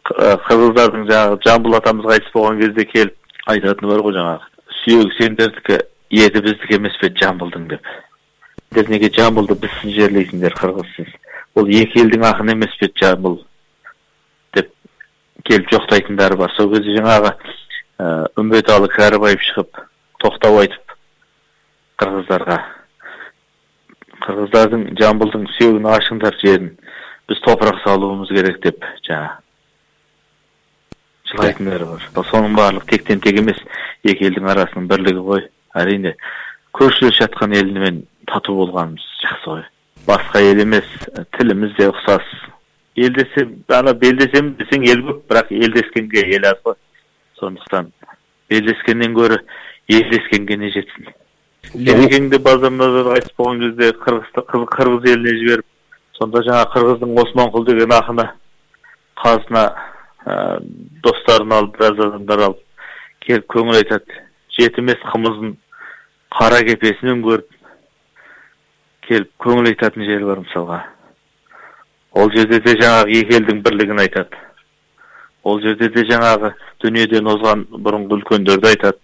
Кыргыздардын жаңағы Жамбыл атамыз кайтыс болгон кезде келип айтатыны бар го жаңағы. Сүйөк сендердики, эти биздики эмес бе Жамбылдың деп. Сендер неге Жамбылды биз жерлейсиңдер кыргызсыз? Ол эки элдин акыны эмес бе Жамбыл деп келип жоктайтындары бар. Сол кезде жаңағы Үмбеталы Кәрібаев чыгып токтоп айтып кыргыздарға кыргыздардын Жамбылдын сүйөгүн ашыңдар жерин биз топурак салуубуз керек деп жаңа жылайтындары бар. Сонун баардык тектен тег эмес, эки элдин арасынын бирлиги кой. Әрине көршүлөшүп аткан эл менен татуу болгонубуз жакшы кой. Башка эл эмес, тилimiz де уксас. Элдесем, белдесем десең эл көп, бирок элдескенге ел аз кой. Сондуктан белдескенден көрө элдескенге не жетсин. Кенекеңди базарында айтып болгон кезде кыргыз элине жиберип, сонда жаңа кыргыздын Осмонкул деген акыны казына достарын алып, бираз адамдар алып келип көңүл айтат. Жетимес кымыздын кара кепесинен көрүп келип көңүл айтатын жери бар мисалга. Ол жерде де жаңағы эки элдин бирлигин айтат. Ол жерде де жаңағы дүниеден озган бурунку үлкөндөрдү айтат.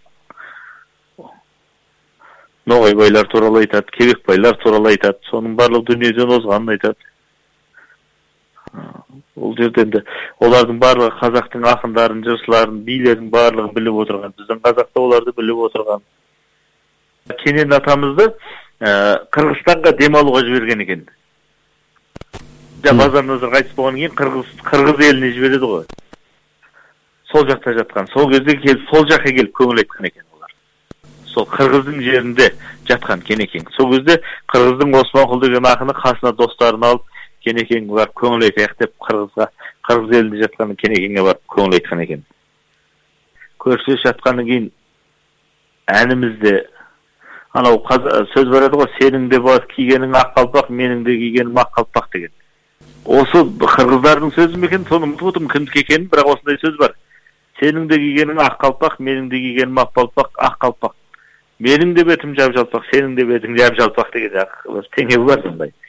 Ноғай байлар тууралуу айтат, Кебек байлар тууралуу айтат. Сонун барлык дүниеден озганын айтат. Ол жерден де олардын барлыгы казактын акындарын, жырчыларын, бийлерин барлыгын билип отурган. Биздин казакта оларды билип отурган. Кенен атамызды Кыргызстанга дем алууга жиберген экен. Базарназар кайтыс болгондон кийин кыргыз элине жиберди го. Сол жакта жаткан. Сол кезде келип сол жакка келип көңүл айткан экен олар. Сол кыргыздын жеринде жаткан Кенекең. Сол кезде кыргыздын Осмонкул деген акыны касына досторун алып Кенекең бар көңүл айтайык деп кыргыз элинде жаткан Кенекеңге барып көңүл айткан экен. Көрүшүп аткандан кийин әнimizде анау сөз бар еді ғой, сенің де бар кигениң ақ қалпақ, менің де кигенім ақ қалпақ деген. Осы кыргыздардын сөзү мекен, соны ұмытып отырмын кімдікі екенін, бірақ осындай сөз бар. Сенің де кигениң ақ қалпақ, менің де кигенім ақ қалпақ. Менің де бетім жап-жалпақ, сенің де бетің жап-жалпақ деген теңеу бар сондай.